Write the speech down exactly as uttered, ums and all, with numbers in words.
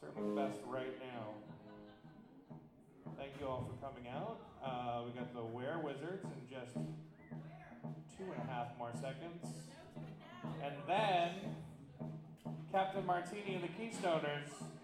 Certainly the best right now. Thank you all for coming out. Uh, we got the Were Wizards in just two and a half more seconds. And then Captain Martini and the Keystoners